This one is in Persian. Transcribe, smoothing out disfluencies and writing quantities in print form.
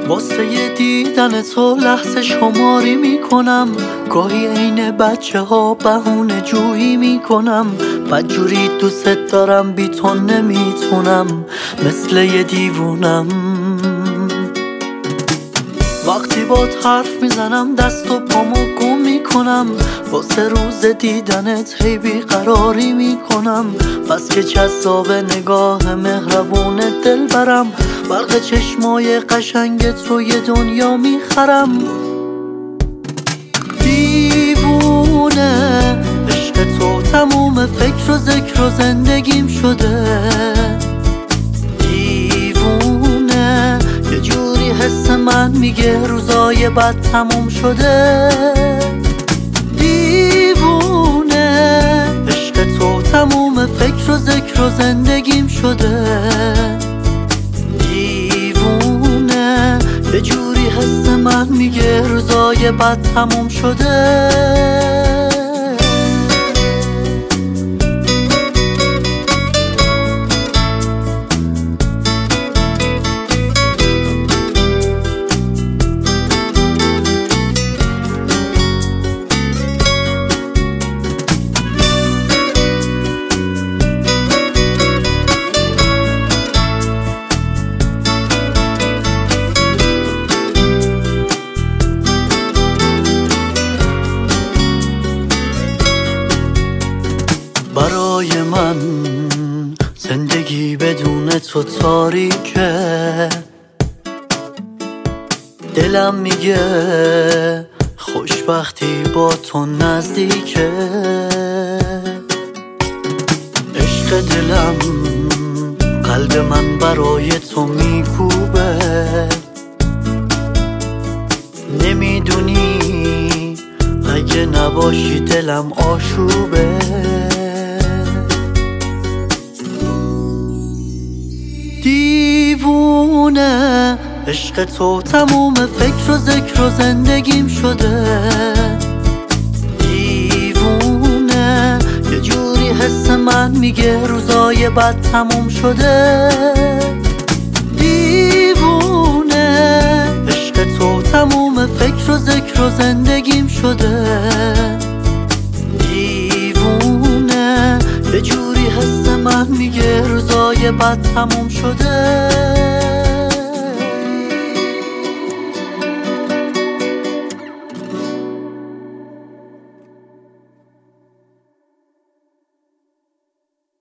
واسه دیدن تو لحظه شماری میکنم، گاهی عین بچه ها بهونه جویی میکنم. بدجوری دوست دارم بی تو نمیتونم، مثل یه دیوونم. وقتی بات حرف میزنم دست و پامو گم میکنم، واسه روز دیدنت هی بیقراری میکنم. بس که جذاب نگاه مهربون دل برم، برق چشمای قشنگ تو یه دنیا میخرم. دیوونه عشق تو تموم فکر و ذکر و زندگیم شده. دیوونه یه جوری حس من میگه روزای بد تموم شده. دیوونه عشق تو تموم فکر و ذکر و زندگیم شده. دیوونه یه جوری حس من میگه روزای بد تموم شده. برای من زندگی بدون تو تاریکه. دلم میگه خوشبختی با تو نزدیکه. عشق دلم قلب من برای تو میکوبه. نمیدونی اگه نباشی دلم آشوبه. دیوونه عشق تو تموم فکر و ذکر و زندگیم شده. دیوونه یه جوری حس من میگه روزای بد تموم شده. دیوونه عشق تو تموم فکر و ذکر و زندگیم شده. دیوونه یه جوری حس من میگه روزای بد تموم شده.